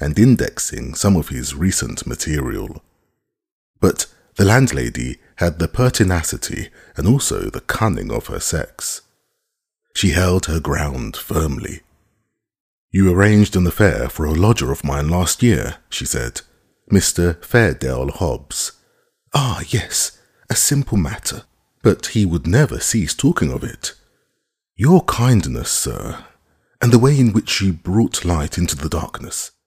and indexing some of his recent material. But the landlady had the pertinacity and also the cunning of her sex. She held her ground firmly. "You arranged an affair for a lodger of mine last year," she said, "Mr. Fairdale Hobbs." "Ah, yes, a simple matter." But he would never cease talking of it. "Your kindness, sir, and the way in which you brought light into the darkness,